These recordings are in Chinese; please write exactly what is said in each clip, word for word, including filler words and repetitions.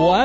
湾。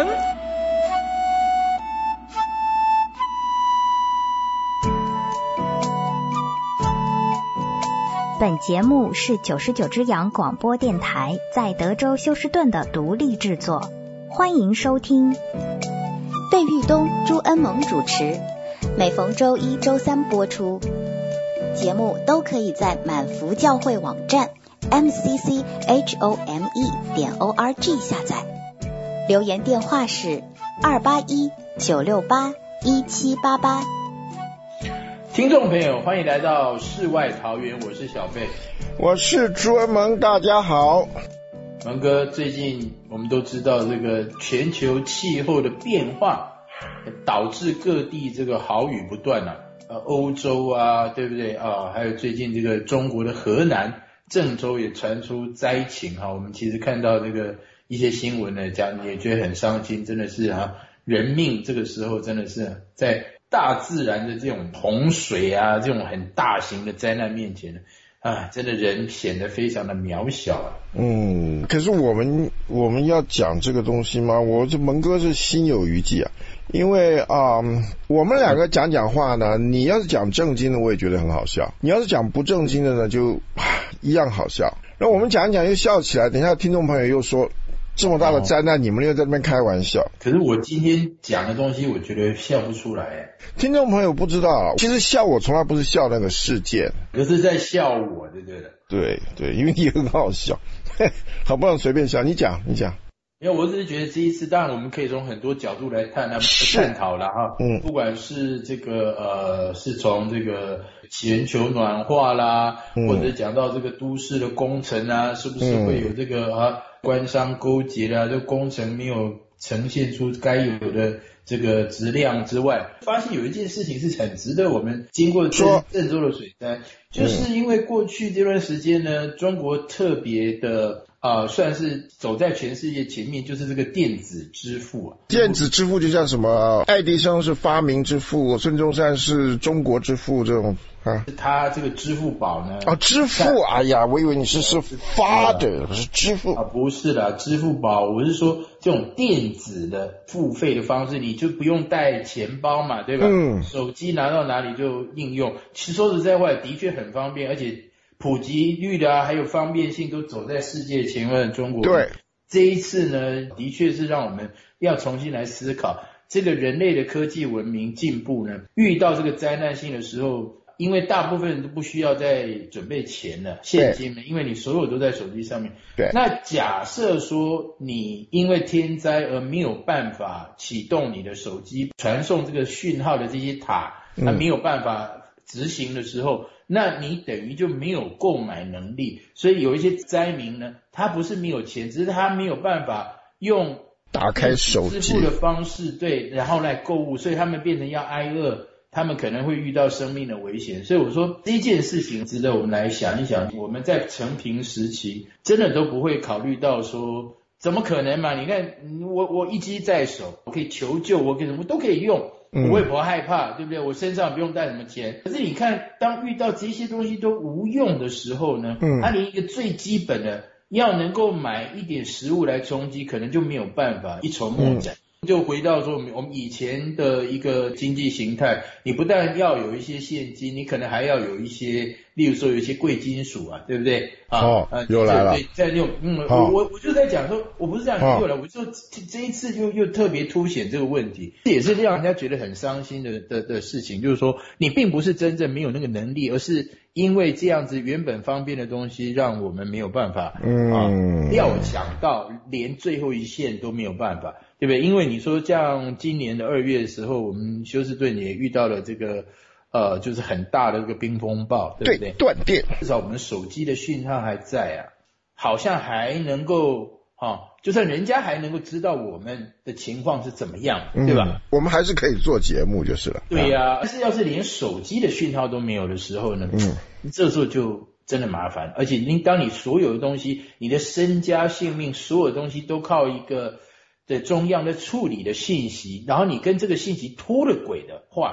本节目是九十九只羊广播电台在德州休斯顿的独立制作，欢迎收听。费玉东、朱恩萌主持，每逢周一、周三播出。节目都可以在满福教会网站 m c c h o m e 点 o r g 下载。留言电话是二八一九六八一七八八。 听众朋友，欢迎来到世外桃源，我是小费， 我是朱恩萌，大家好。 萌哥，最近我们都知道这个全球气候的变化，导致各地这个豪雨不断啊，呃，欧洲啊，对不对啊？还有最近这个中国的河南郑州也传出灾情哈、啊，我们其实看到这个一些新闻呢，讲也觉得很伤心，真的是哈、啊，人命这个时候真的是在大自然的这种洪水啊，这种很大型的灾难面前啊，真的人显得非常的渺小啊。 嗯，可是我们我们要讲这个东西吗？我这蒙哥是心有余悸啊，因为啊、嗯，我们两个讲讲话呢，你要是讲正经的，我也觉得很好笑；你要是讲不正经的呢，就一样好笑。然后我们讲一讲又笑起来，等一下听众朋友又说这么大的灾难，你们又在那边开玩笑。 可是我今天讲的东西，我觉得笑不出来。 听众朋友不知道，其实笑我从来不是笑那个事件， 可是在笑我，对不对？ 对对，因为你很好笑，好，不能随便笑。你讲，你讲。 因为我只是觉得这一次，当然我们可以从很多角度来探探探讨了哈，嗯，不管是这个呃，是从这个全球暖化啦，嗯、或者讲到这个都市的工程啊，是不是会有这个啊官商勾结啦，这工程没有呈现出该有的这个质量之外，发现有一件事情是很值得我们经过郑郑州的水灾，就是因为过去这段时间呢，中国特别的。呃，算是走在全世界前面，就是这个电子支付啊。 电子支付就像什么，爱迪生是发明之父，孙中山是中国之父这种啊。 他这个支付宝呢？ 哦，支付，哎呀，我以为你是是发的，不是支付啊，不是啦，支付宝，我是说这种电子的付费的方式，你就不用带钱包嘛，对吧？嗯。手机拿到哪里就应用，其实说实在话，的确很方便，而且。普及率的啊，还有方便性都走在世界前面的中国。 对， 这一次呢，的确是让我们要重新来思考，这个人类的科技文明进步呢，遇到这个灾难性的时候，因为大部分人都不需要再准备钱了，现金了，因为你所有都在手机上面。 对。 那假设说你因为天灾而没有办法启动你的手机传送这个讯号的这些塔，它没有办法执行的时候。那你等于就没有购买能力，所以有一些灾民呢，他不是没有钱，只是他没有办法用打开手机支付的方式，对，然后来购物，所以他们变成要挨饿，他们可能会遇到生命的危险。所以我说这件事情值得我们来想一想，我们在承平时期真的都不会考虑到说，怎么可能嘛？你看我我一机在手，我可以求救，我可以什么都可以用。我会不会害怕，对不对？我身上不用带什么钱。可是你看，当遇到这些东西都无用的时候呢，嗯，他连一个最基本的要能够买一点食物来充饥，可能就没有办法，一筹莫展。嗯，就回到说我们以前的一个经济形态，你不但要有一些现金，你可能还要有一些，例如说有一些贵金属啊，对不对？啊， 哦，呃、又来了。 对，在用，嗯，哦、我我我就在讲说，我不是这样又来，哦、我就这一次又又特别凸显这个问题，这也是让人家觉得很伤心的的的事情，就是说你并不是真正没有那个能力，而是因为这样子原本方便的东西，让我们没有办法，嗯，啊，料想到连最后一线都没有办法。对不对？因为你说像今年的二月的时候，我们休斯顿也遇到了这个呃，就是很大的这个冰风暴，对不对？ 对，断电。 至少我们手机的讯号还在啊，好像还能够啊，就算人家还能够知道我们的情况是怎么样，对吧？ 嗯，我们还是可以做节目就是了。 对呀，啊，但是要是连手机的讯号都没有的时候呢，嗯，这时候就真的麻烦，而且你当你所有的东西，你的身家性命，所有东西都靠一个的中央的处理的信息，然后你跟这个信息脱了轨的话，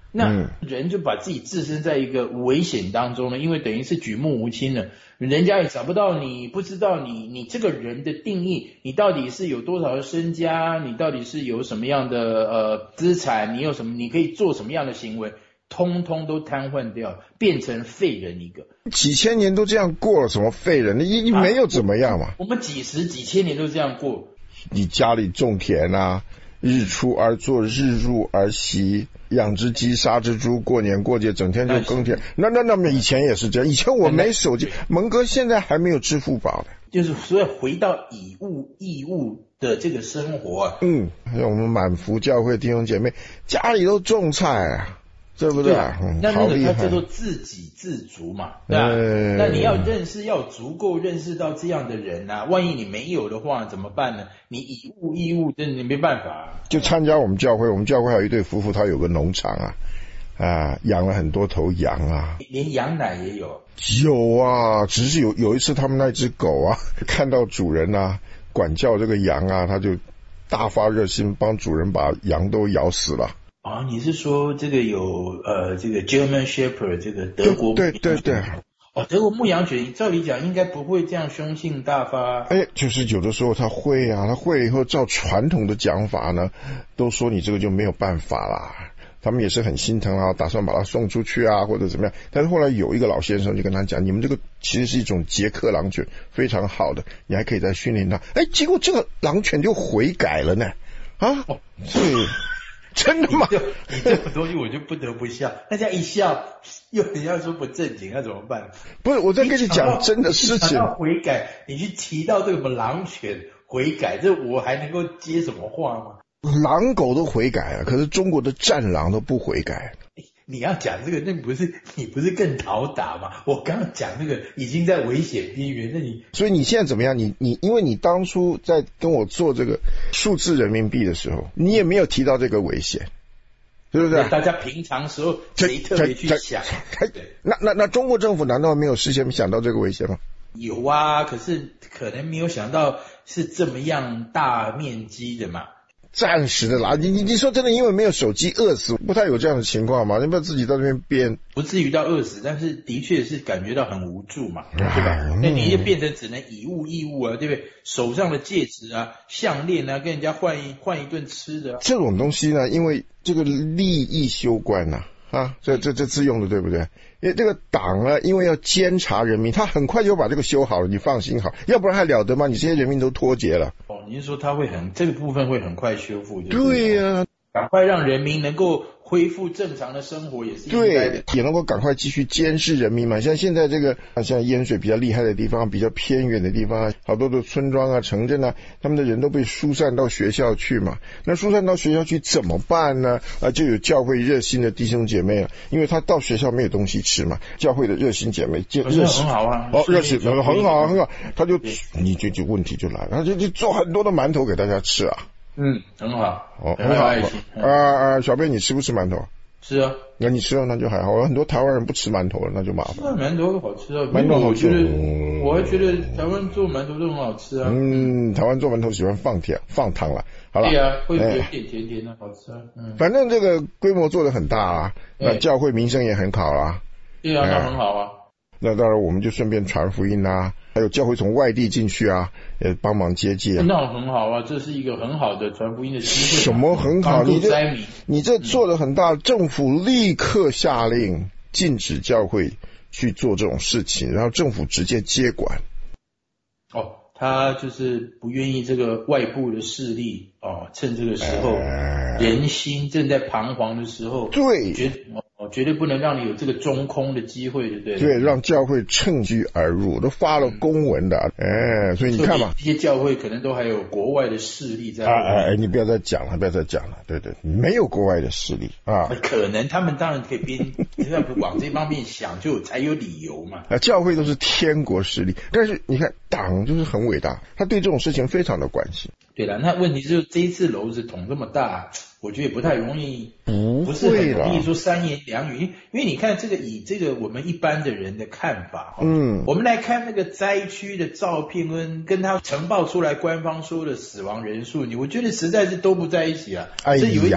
那人就把自己置身在一个危险当中了，因为等于是举目无亲了，人家也找不到你，不知道你你这个人的定义，你到底是有多少的身家，你到底是有什么样的呃资产，你有什么，你可以做什么样的行为，通通都瘫痪掉，变成废人一个。 几千年都这样过了，什么废人？你你没有怎么样嘛、啊？ 我们几十几千年都这样过。 你家里种田啊，日出而作，日入而息，养只鸡，杀只猪，过年过节整天就耕田。那那那么以前也是这样，以前我没手机，蒙哥现在还没有支付宝的。 就是所以回到以物易物的这个生活、啊。 嗯，我们满福教会弟兄姐妹家里都种菜啊。对不对？ 对啊嗯、那那个它叫做自给自足嘛，对吧、欸？那你要认识，要足够认识到这样的人啊，万一你没有的话怎么办呢？你以物易物，真的你没办法、啊。 就参加我们教会，我们教会还有一对夫妇，他有个农场啊，啊，养了很多头羊啊， 连羊奶也有。 有啊，只是有有一次他们那只狗啊，看到主人啊管教这个羊啊，他就大发热心，帮主人把羊都咬死了。 啊，你是说这个有呃这个 German Shepherd 这个德国对对对对哦，德国牧羊犬照理讲应该不会这样凶性大发。 哎，就是有的时候他会啊，他会以后照传统的讲法呢，都说你这个就没有办法啦。他们也是很心疼啊，打算把他送出去啊，或者怎么样。但是后来有一个老先生就跟他讲，你们这个其实是一种捷克狼犬，非常好的，你还可以再训练它。哎，结果这个狼犬就悔改了呢。啊，哦，对。真的吗？ 你, 你这种东西我就不得不笑，大家一笑，又人家说不正经，那怎么办？ 不是，我在跟你讲真的事情。 你到悔改，你去提到这个狼犬悔改，这我还能够接什么话吗？ 狼狗都悔改了，可是中国的战狼都不悔改。 你要讲这个，那不是你不是更讨打吗？我刚刚讲那个已经在危险边缘，那你所以你现在怎么样？你你因为你当初在跟我做这个数字人民币的时候，你也没有提到这个危险，对不对？ 大家平常时候谁特别去想？ 那那那中国政府难道没有事先想到这个危险吗？ 有啊，可是可能没有想到是这么样大面积的嘛。 暂时的啦，你你你说真的，因为没有手机饿死，不太有这样的情况嘛？你不要自己在那边编， 不至于到饿死，但是的确是感觉到很无助嘛，对吧？那你也变成只能以物易物啊，对不对？手上的戒指啊、项链啊，跟人家换一换一顿吃的、啊， 这种东西呢，因为这个利益攸关呐、啊，啊，这这这字用的对不对？因为这个党呢，因为要监察人民，他很快就把这个修好了，你放心好，要不然还了得吗？你这些人民都脱节了。 哦，您说他会很这个部分会很快修复？ 对呀、啊， 赶快让人民能够恢复正常的生活也是应该的， 对，也能够赶快继续监视人民嘛。像现在这个，像淹水比较厉害的地方，比较偏远的地方，好多的村庄啊、城镇啊，他们的人都被疏散到学校去嘛。那疏散到学校去怎么办呢？啊，就有教会热心的弟兄姐妹了，因为他到学校没有东西吃嘛，教会的热心姐妹，热心很好啊， 哦，热心很好啊，很好，他就你就就问题就来了，他就就做很多的馒头给大家吃啊。 嗯，很好， 哦，很好，啊啊，小贝，你吃不吃馒头？ 吃啊，那你吃了那就还好，很多台湾人不吃馒头了，那就麻烦。 馒头好吃啊， 馒头好吃， 我觉得，我还觉得台湾做馒头都很好吃啊。 嗯，台湾做馒头喜欢放甜放糖了，好了。 对啊，会有点甜甜的，好吃啊。嗯， 反正这个规模做得很大啊，那教会名声也很好啦。 对啊，那很好啊。 那当然，我们就顺便传福音啊，还有教会从外地进去啊，也帮忙接济啊。 那很好啊，这是一个很好的传福音的机会。 什么很好？你这你这做得很大，政府立刻下令禁止教会去做这种事情，然后政府直接接管。 哦，他就是不愿意这个外部的势力哦，趁这个时候、呃、人心正在彷徨的时候， 对， 绝哦绝对不能让你有这个中空的机会，对不对？ 对，让教会趁虚而入，都发了公文的，哎、嗯，所以你看嘛， 这些教会可能都还有国外的势力在。 哎哎，你不要再讲了，不要再讲了，对对，没有国外的势力啊。 可能他们当然可以边要不往这方面想，就才有理由嘛。 啊，教会都是天国势力，但是你看党就是很伟大，他对这种事情非常的关心。 对了，那问题就是这一次篓子捅这么大，我觉得也不太容易， 不不是很容易说三言两语，因为你看这个以这个我们一般的人的看法，嗯，我们来看那个灾区的照片跟跟他呈报出来官方说的死亡人数，你我觉得实在是都不在一起啊， 哎呀， 这有一点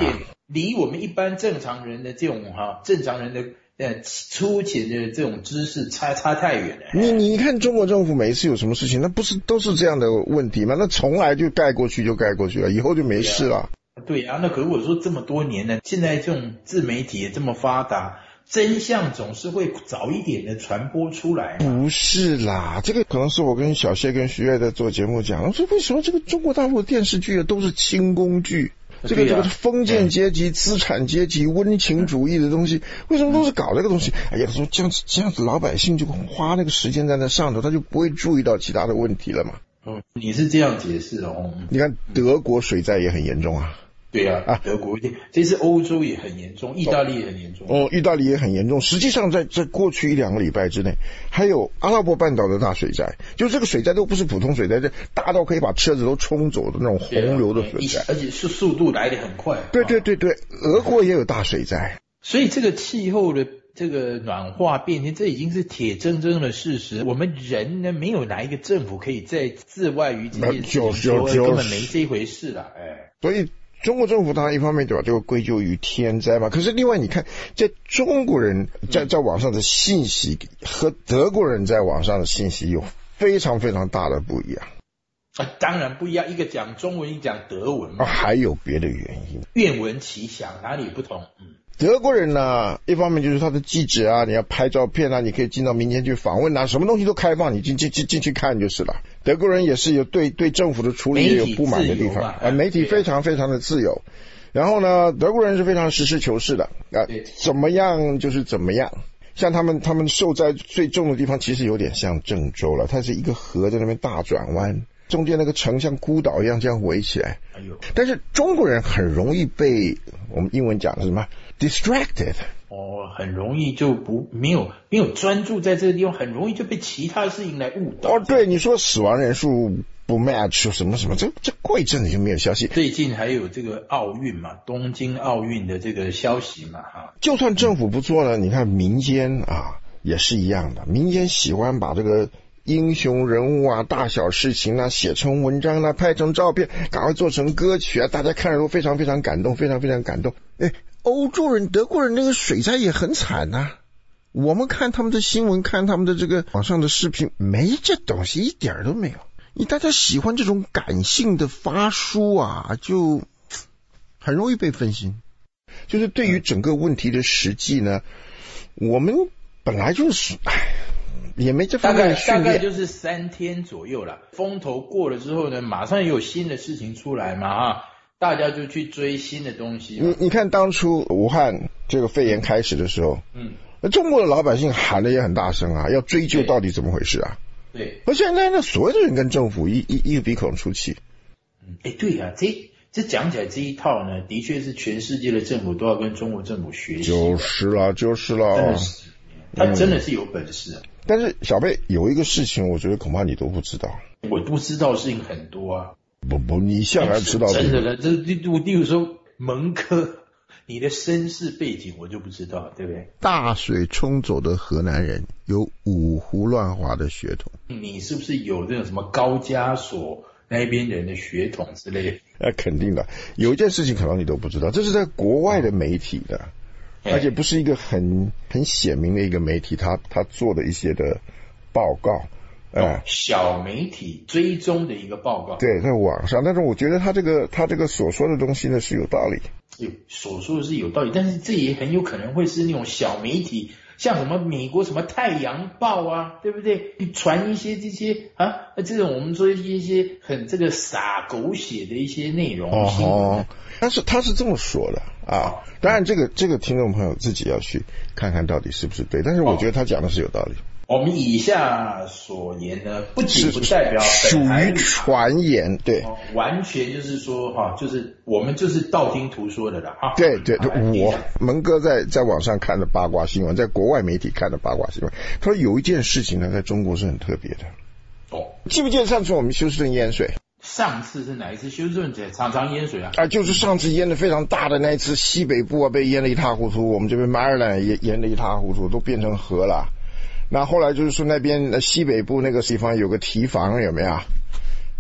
离我们一般正常人的这种哈、啊、正常人的呃粗浅的这种知识差差太远了。 你你看中国政府每一次有什么事情，那不是都是这样的问题吗？那从来就盖过去就盖过去了，以后就没事了。 对啊，那可是我说这么多年呢，现在这种自媒体也这么发达，真相总是会早一点的传播出来。 不是啦，这个可能是我跟小谢跟徐悦在做节目讲，我说为什么这个中国大陆的电视剧都是清宫剧？这个这个封建阶级、资产阶级、温情主义的东西，为什么都是搞这个东西？哎呀，说这样子这样子，老百姓就花那个时间在那上头，他就不会注意到其他的问题了嘛。 哦，你是这样解释哦？ 你看德国水灾也很严重啊。 对啊，啊，德国这次欧洲也很严重，意大利也很严重。 哦，意大利也很严重。实际上在在过去一两个礼拜之内，还有阿拉伯半岛的大水灾，就这个水灾都不是普通水灾，这大到可以把车子都冲走的那种洪流的水灾， 而且是速度来得很快。 对对对对，俄国也有大水灾。 所以这个气候的这个暖化变迁，这已经是铁铮铮的事实。我们人呢，没有哪一个政府可以在自外于这件事情说根本没这回事了。哎， 所以中国政府当然一方面就把这个归咎于天灾嘛，可是另外你看，在中国人在在网上的信息和德国人在网上的信息有非常非常大的不一样。 啊，当然不一样，一个讲中文，一个讲德文嘛。 啊，还有别的原因， 愿闻其详，哪里不同？嗯。 德国人呢，一方面就是他的记者啊，你要拍照片啊，你可以进到民间去访问啊，什么东西都开放，你进进进进去看就是了。德国人也是有对对政府的处理也有不满的地方啊，媒体非常非常的自由。然后呢，德国人是非常实事求是的啊，怎么样就是怎么样。像他们他们受灾最重的地方，其实有点像郑州了，它是一个河在那边大转弯。中间那个城像孤岛一样这样围起来，哎呦！但是中国人很容易被我们英文讲的什么 distracted， 哦，很容易就不没有没有专注在这个地方，很容易就被其他事情来误导。 哦，对，你说死亡人数不 match 什么什么，这这过一阵子就没有消息。 最近还有这个奥运嘛，东京奥运的这个消息嘛，哈。 就算政府不做呢，你看民间啊也是一样的，民间喜欢把这个英雄人物啊，大小事情啊，写成文章啊，拍成照片，赶快做成歌曲啊，大家看着都非常非常感动，非常非常感动。哎，欧洲人、德国人那个水灾也很惨呐、啊。我们看他们的新闻，看他们的这个网上的视频，没这东西一点都没有。你大家喜欢这种感性的发书啊，就很容易被分心。就是对于整个问题的实际呢，我们本来就是唉。也没这方面的训练， 大概大概就是三天左右了。风头过了之后呢，马上也有新的事情出来嘛啊，大家就去追新的东西。 你你看当初武汉这个肺炎开始的时候，嗯，中国的老百姓喊的也很大声啊，要追究到底怎么回事啊。 对。 而现在呢，所有的人跟政府一一一个鼻孔出气。 嗯，哎，对啊，这这讲起来这一套呢，的确是全世界的政府都要跟中国政府学习。 就是啦，就是啦。 真的是，他真的是有本事啊。 嗯，但是小贝有一个事情，我觉得恐怕你都不知道。 我不知道的事情很多啊。 不不，你向来知道的。 真的了，这例例如说蒙哥，你的身世背景我就不知道，对不对？ 大水冲走的河南人，有五胡乱华的血统。 你是不是有这种什么高加索那边人的血统之类的？ 那肯定的。有一件事情可能你都不知道，这是在国外的媒体的。而且不是一个很很显明的一个媒体，他他做的一些的报告， 哎、哦，小媒体追踪的一个报告， 对，在网上，但是我觉得他这个他这个所说的东西呢是有道理， 所说的是有道理，但是这也很有可能会是那种小媒体，像什么美国什么太阳报啊，对不对？你传一些这些啊，这种我们说一些很这个撒狗血的一些内容， 哦，但是他是这么说的啊，当然这个这个听众朋友自己要去看看到底是不是对，但是我觉得他讲的是有道理。 我们以下所言呢，不仅不代表属于传言，对、 哦，完全就是说哈，就是我们就是道听途说的啦哈。 对对对，我蒙哥在在网上看的八卦新闻，在国外媒体看的八卦新闻，他说有一件事情呢，在中国是很特别的。哦，记不记得上次我们休斯顿淹水？ 上次是哪一次休斯顿常常淹水啊？ 啊，就是上次淹的非常大的那一次，西北部啊被淹得一塌糊涂，我们这边马尔兰也淹得一塌糊涂，都变成河了。那后来就是说那边西北部那个地方有个堤防有没有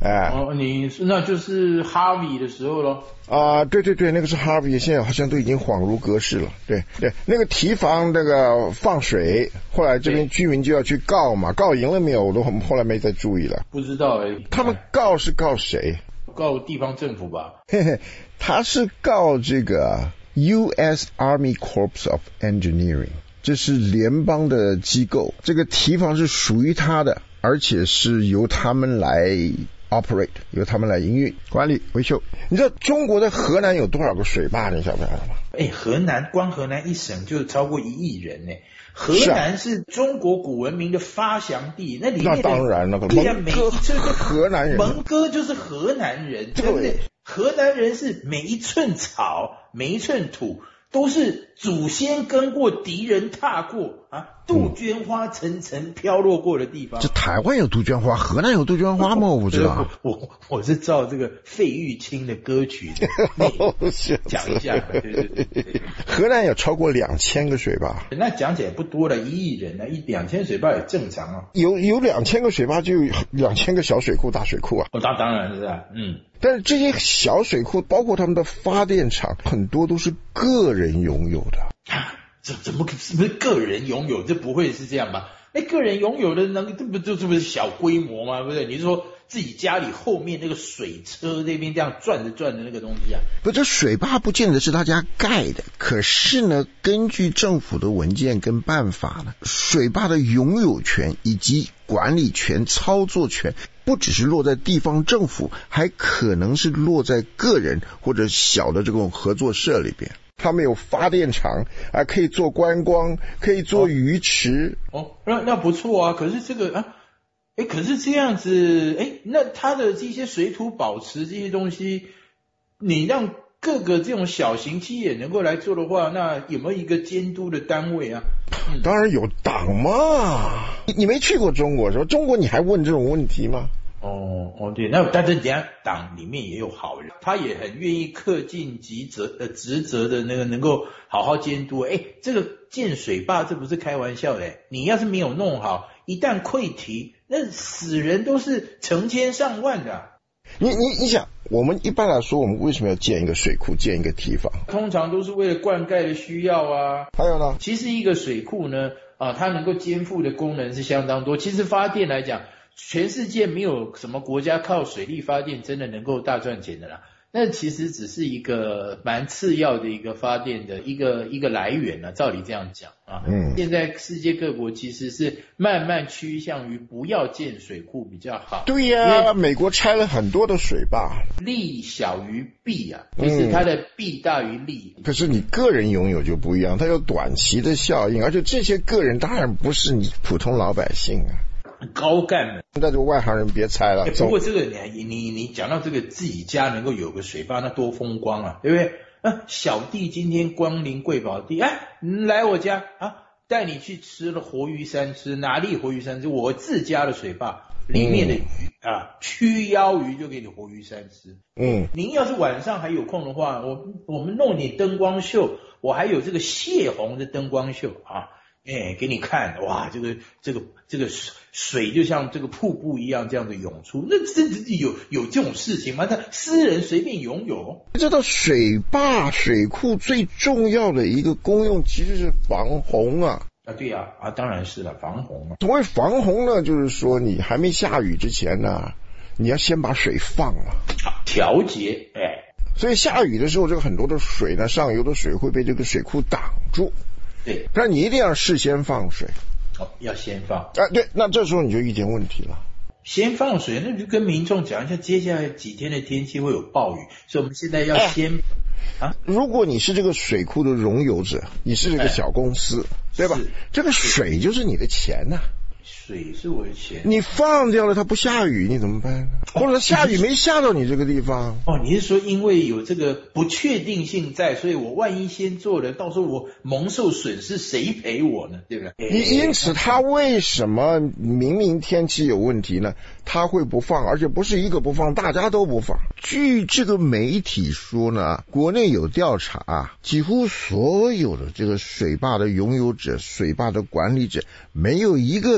哎， 哦，你那就是 Harvey 的时候咯。 啊、呃，对对对，那个是 Harvey， 现在好像都已经恍如隔世了。对对，那个堤防那个放水，后来这边居民就要去告嘛，告赢了没有？我都后来没再注意了。 不知道哎、欸， 他们告是告谁？ 告地方政府吧。 嘿嘿，他是告这个 U S Army Corps of Engineering， 这是联邦的机构，这个堤防是属于他的，而且是由他们来 operate， 由他们来营运、管理、维修。你知道中国的河南有多少个水坝？你晓不晓得吗？ 哎，河南光河南一省就超过一亿人呢。河南是中国古文明的发祥地，那里面的那当然了， 对呀，每一寸河南人， 蒙哥就是河南人，对不对？河南人是每一寸草，每一寸土都是祖先跟过，敌人踏过啊，杜鹃花层层飘落过的地方。 这台湾有杜鹃花，河南有杜鹃花吗？我不知道。 我我我是照这个费玉清的歌曲讲一下，对对对对。 河南有超过两千个水坝， 那讲起来不多了，一亿人呢，一两千水坝也正常啊。 有有两千个水坝，就有两千个小水库、大水库啊。 哦，当当然是啊，嗯。 但是这些小水库，包括他们的发电厂，很多都是个人拥有的。 啊，这怎么是不是个人拥有？这不会是这样吧？那个人拥有的那个，这不就这不是小规模吗？对不对？你是说自己家里后面那个水车那边这样转着转的那个东西啊？ 不，这水坝不见得是大家盖的，可是呢，根据政府的文件跟办法呢，水坝的拥有权以及管理权、操作权，不只是落在地方政府，还可能是落在个人或者小的这种合作社里边。他们有发电厂啊，可以做观光，可以做鱼池。 哦，那那不错啊。可是这个啊，哎，可是这样子，哎，那它的这些水土保持这些东西，你让各个这种小型企业能够来做的话，那有没有一个监督的单位啊？ 嗯、当然有党嘛。你你没去过中国是吧？中国你还问这种问题吗？ 哦哦对，那但是人家党里面也有好人，他也很愿意恪尽职责呃职责的那个能够好好监督。哎，这个建水坝这不是开玩笑的，你要是没有弄好，一旦溃堤，那死人都是成千上万的。 你你你想，我们一般来说，我们为什么要建一个水库、建一个堤防？ 通常都是为了灌溉的需要啊。 还有呢？ 其实一个水库呢，啊，它能够肩负的功能是相当多。其实发电来讲，全世界没有什么国家靠水力发电真的能够大赚钱的啦。那其实只是一个蛮次要的一个发电的一个一个来源啊，照理这样讲啊。嗯，现在世界各国其实是慢慢趋向于不要建水库比较好。 对呀、啊，美国拆了很多的水坝， 利小于弊啊，就是它的弊大于利。 嗯、可是你个人拥有就不一样，它有短期的效应，而且这些个人当然不是你普通老百姓啊。 高干们， 那就外行人别猜了。 不过这个你你你讲到这个自己家能够有个水坝，那多风光啊，对不对？啊，小弟今天光临贵宝地，哎，你来我家啊，带你去吃了活鱼三吃，哪里活鱼三吃？我自家的水坝里面的鱼、嗯、啊，曲腰鱼就给你活鱼三吃。嗯，您要是晚上还有空的话，我我们弄点灯光秀，我还有这个泄洪的灯光秀啊。哎，给你看，哇，这个这个这个水就像这个瀑布一样这样的涌出，那真的有有这种事情吗？他私人随便拥有？ 知道水坝、水库最重要的一个功用其实是防洪啊。 啊，对呀、啊，啊，当然是了，防洪啊。 所谓防洪呢，就是说你还没下雨之前呢，你要先把水放了， 调节，哎， 所以下雨的时候，这个很多的水呢，上游的水会被这个水库挡住。 对， 但你一定要事先放水。 哦，要先放。 啊，对，那这时候你就遇见问题了。 先放水，那就跟民众讲一下，接下来几天的天气会有暴雨，所以我们现在要先、 哎、啊。如果你是这个水库的拥有者，你是这个小公司，哎、对吧？这个水就是你的钱呐、啊。 水是我的钱， 你放掉了，它不下雨，你怎么办呢？或者下雨没下到你这个地方？ 哦，你是说因为有这个不确定性在，所以我万一先做了，到时候我蒙受损失，谁赔我呢？对不对？ 你因此他为什么明明天气有问题呢？他会不放，而且不是一个不放，大家都不放。据这个媒体说呢，国内有调查，几乎所有的这个水坝的拥有者、水坝的管理者，没有一个愿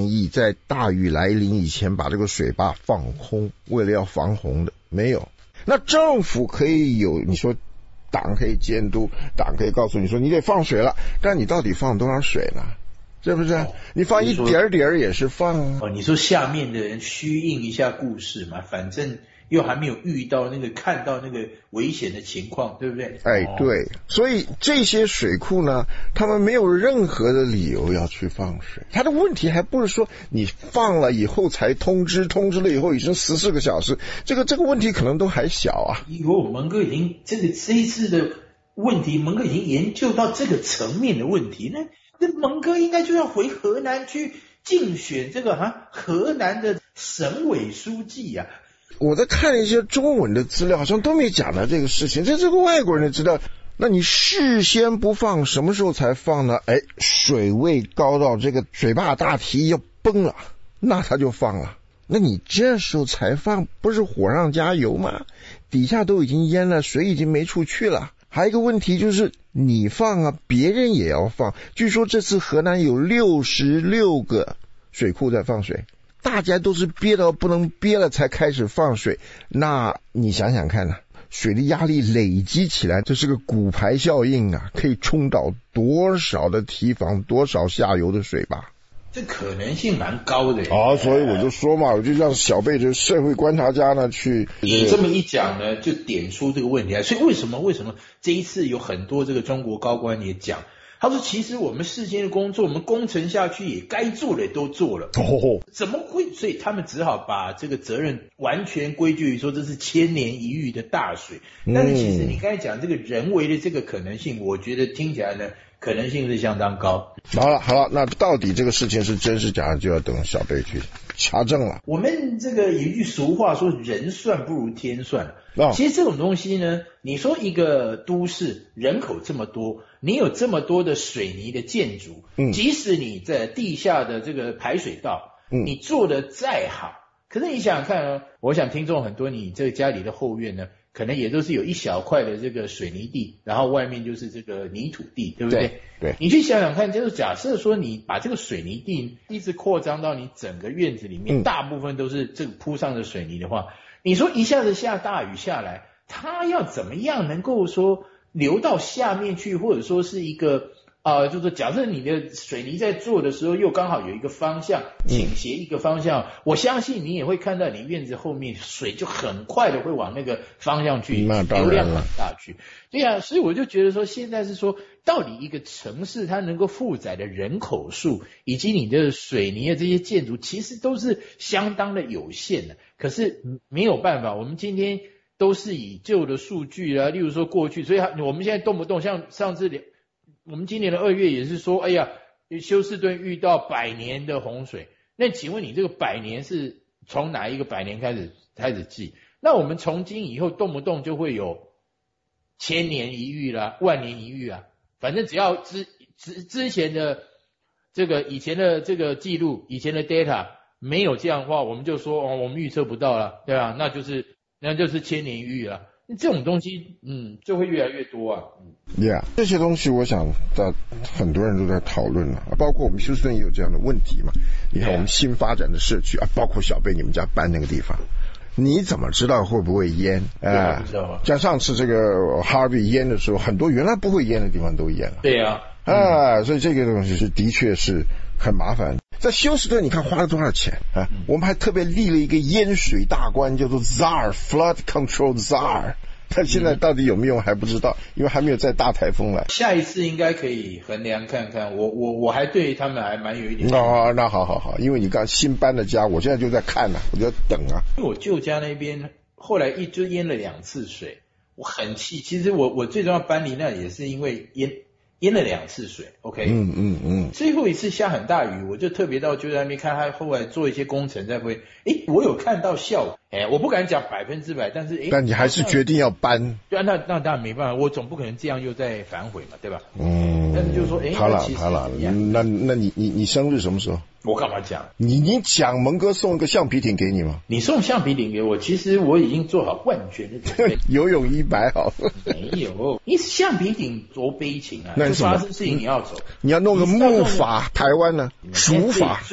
愿意在大雨来临以前把这个水坝放空，为了要防洪的？没有。那政府可以有，你说党可以监督，党可以告诉你说你得放水了，但你到底放多少水呢？是不是？哦、你放一点点也是放啊。 哦，你说下面的人虚应一下故事嘛，反正又还没有遇到那个看到那个危险的情况，对不对？ 哎，对，所以这些水库呢，他们没有任何的理由要去放水。他的问题还不是说你放了以后才通知，通知了以后已经十四个小时，这个这个问题可能都还小啊。 哟，蒙哥已经这个这一次的问题，蒙哥已经研究到这个层面的问题，那那蒙哥应该就要回河南去竞选这个啊河南的省委书记啊。 我在看一些中文的资料，好像都没讲到这个事情。这这个外国人的资料，那你事先不放，什么时候才放呢？哎，水位高到这个水坝大堤要崩了，那他就放了。那你这时候才放，不是火上加油吗？底下都已经淹了，水已经没处去了。还有一个问题就是你放啊，别人也要放。据说这次河南有六十六个水库在放水。大家都是憋到不能憋了才开始放水，那你想想看呢、啊？水的压力累积起来，这是个骨牌效应啊，可以冲倒多少的堤防，多少下游的水坝？ 这可能性蛮高的啊，所以我就说嘛，我就让小贝这社会观察家呢去。 你这么一讲呢，就点出这个问题来。所以为什么为什么这一次有很多这个中国高官也讲？他说其实我们事先的工作我们工程下去也该做的都做了、哦、怎么会，所以他们只好把这个责任完全归咎于说这是千年一遇的大水、嗯、但是其实你刚才讲这个人为的这个可能性，我觉得听起来呢可能性是相当高。 好了好了，那到底这个事情是真是假，就要等小贝去查证了。 我们这个有一句俗话说人算不如天算、哦、其实这种东西呢，你说一个都市人口这么多，你有这么多的水泥的建筑、嗯、即使你在地下的这个排水道、嗯、你做的再好，可是你想想看啊，我想听众很多你这个家里的后院呢可能也都是有一小块的这个水泥地，然后外面就是这个泥土地，对不对？ 对，对。 你去想想看，就是假设说你把这个水泥地一直扩张到你整个院子里面、嗯、大部分都是这个铺上的水泥的话，你说一下子下大雨下来，它要怎么样能够说流到下面去，或者说是一个呃，就是假设你的水泥在做的时候又刚好有一个方向倾斜一个方向、嗯、我相信你也会看到你院子后面水就很快的会往那个方向去，流量很大去。对啊，所以我就觉得说现在是说到底一个城市它能够负载的人口数以及你的水泥的这些建筑其实都是相当的有限的，可是没有办法，我们今天都是以旧的数据啊，例如说过去，所以我们现在动不动像上次我们今年的二月也是说，哎呀，休斯顿遇到百年的洪水。那请问你这个百年是从哪一个百年开始开始计？那我们从今以后动不动就会有千年一遇啦，万年一遇啊，反正只要之之之前的这个以前的这个记录，以前的 data 没有这样的话，我们就说哦，我们预测不到了，对吧？那就是那就是千年一遇了。这种东西嗯就会越来越多啊。 Yeah， 这些东西我想在很多人都在讨论了，包括我们休斯顿也有这样的问题嘛。你看我们新发展的社区啊，包括小贝你们家搬那个地方，你怎么知道会不会淹？ 哎、呃， 像上次这个 Harvey 淹的时候，很多原来不会淹的地方都淹了。 对啊， 哎、呃嗯，所以这个东西是的确是很麻烦。在休斯顿你看花了多少钱啊、嗯？我们还特别立了一个淹水大官，叫做 Z A R Flood Control Z A R。但现在到底有没有用还不知道，因为还没有在大台风来。 下一次应该可以衡量看看，我我我还对他们还蛮有一点。 哦，那好好好，因为你刚新搬的家，我现在就在看呢、啊，我就在等啊。 因为我舅家那边后来一就淹了两次水，我很气。其实我我最重要搬离那也是因为淹淹了两次水 ，OK， 嗯嗯嗯， 最后一次下很大雨，我就特别到就在那边看他后来做一些工程，再会，诶，我有看到效果，诶，我不敢讲百分之百，但是诶， 但你还是决定要搬， 对啊，那那当然没办法，我总不可能这样又再反悔嘛，对吧？ 嗯， 但是就是说，诶， 好了好了，那那你你你生日什么时候？ 我干嘛讲？ 你你讲蒙哥送一个橡皮艇给你吗？ 你送橡皮艇给我，其实我已经做好万全的准备。 游泳衣摆好。 没有，你橡皮艇多悲情啊！ 那就发生事情你要走， 你要弄个木筏，台湾呢竹筏。 最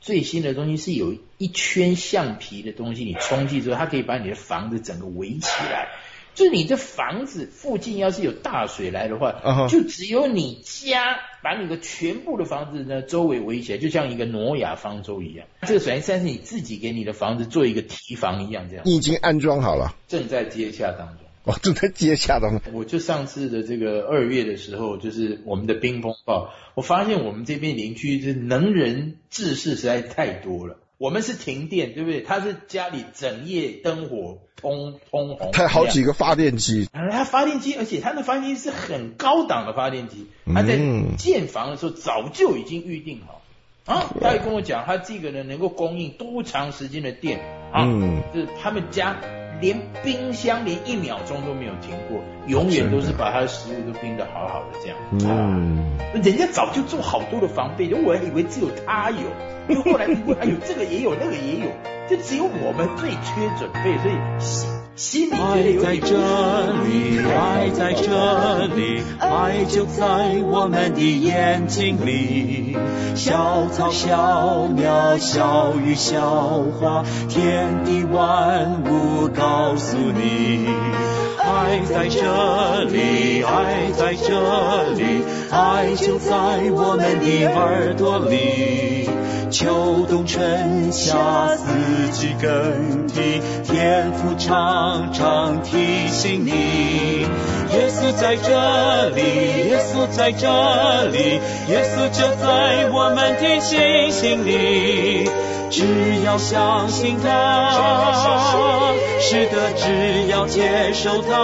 最新的东西是有一圈橡皮的东西，你冲击之后，它可以把你的房子整个围起来。就是你的房子附近要是有大水来的话， uh-huh. 就只有你家把你的全部的房子呢周围围起来，就像一个挪亚方舟一样。这个首先算是你自己给你的房子做一个提防一样，这样。 你已经安装好了？ 正在接洽当中。 哦，正在接洽当中。 我就上次的这个二月的时候，就是我们的冰风暴，我发现我们这边邻居是能人志士实在太多了。我们是停电，对不对？他是家里整夜灯火通通红， 他好几个发电机， 他发电机，而且他的发电机是很高档的发电机，他在建房的时候早就已经预定好。啊，他也跟我讲，他这个呢能够供应多长时间的电啊？嗯，就是他们家连冰箱连一秒钟都没有停过，永远都是把他的食物都冰得好好的这样。嗯，啊、人家早就做好多的防备，我还以为只有他有，因为后来哎呦这个也有那个也有，就只有我们最缺准备，所以心里觉得有点爱在这里，爱在这里，爱就在我们的眼睛里。小草小鸟小鱼小花，天地万物告诉你，爱在这里，爱在这里，爱就在我们的耳朵里。秋冬春夏四季更替，天父常常提醒你，耶稣在这里，耶稣在这里，耶稣就在我们的心心里。只要相信他，是的，只要接受他，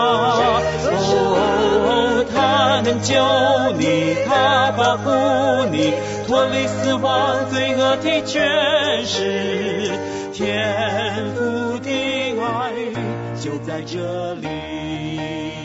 哦，他能救你，他保护你，脱离死亡罪恶的权势，天父的爱就在这里。